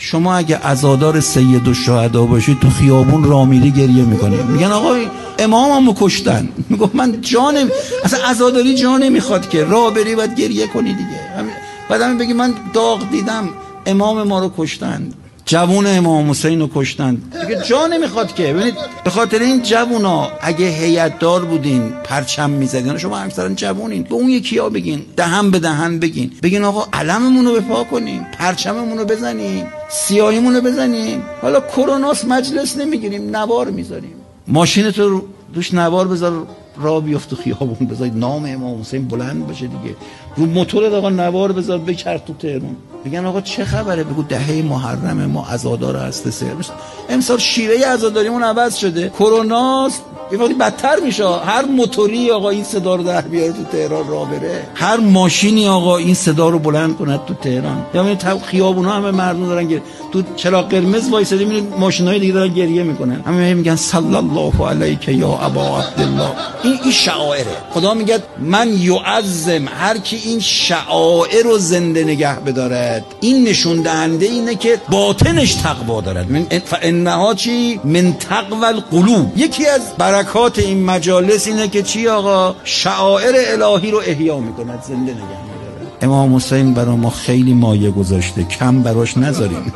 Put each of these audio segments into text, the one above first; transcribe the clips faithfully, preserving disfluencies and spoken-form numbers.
شما اگه عزادار سید الشهدا باشید تو خیابون راه میری گریه میکنی، میگن آقا اماممو کشتن. میگم من جان اصلا عزاداری جان نمیخواد که راه بری باید گریه کنی دیگه. بعد همین بگی من داغ دیدم امام ما رو کشتن، جوون امام حسین رو کشتن، دیگه جا نمیخواد که. ببینید به خاطر این جوونا اگه هیئت دار بودین پرچم میزدین، شما اکثرا جوونین، به اون یکی ها بگین، دهن به دهن بگین، بگین آقا علممون رو بپا کنیم، پرچممون رو بزنیم، سیاهیمون رو بزنیم. حالا کروناس مجلس نمیگیریم، نوار میذاریم، ماشینت رو دوش نوار بذار راه بیفت تو خیابون، بذارید نام امام حسین بلند باشه دیگه، رو موتور آقا نوار بذار بچرخ تو تهران. بگن آقا چه خبره؟ بگو دهه محرم ما عزادار هست سر. امسال شیوه عزاداریمون عوض شده، کروناست یه وقتی بدتر میشه. هر موتوری آقا این صدا رو در بیاره تو تهران راه بره، هر ماشینی آقا این صدا رو بلند کنه تو تهران. یا یعنی تو خیابونا همه مردم دارن که تو چراغ قرمز وایساده میبینید ماشینای دیگه دارن گریه میکنن، همه میگن صلی الله علیک یا ابا عبدالله. این این شعائره. خدا میگه من یعظم، هر کی این شعائر رو زنده نگه بدارد، این نشون دهنده اینه که باطنش تقوا دارد. من فانها چی؟ من تقوی القلوب. یکی از برکات این مجالس اینه که چی آقا؟ شعائر الهی رو احیا میکند، زنده نگه میداره. امام حسین برای ما خیلی مایه گذاشته، کم براش نذاریم.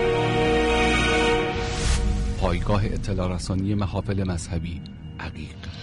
پایگاه اطلاع رسانی محافل مذهبی عقیق.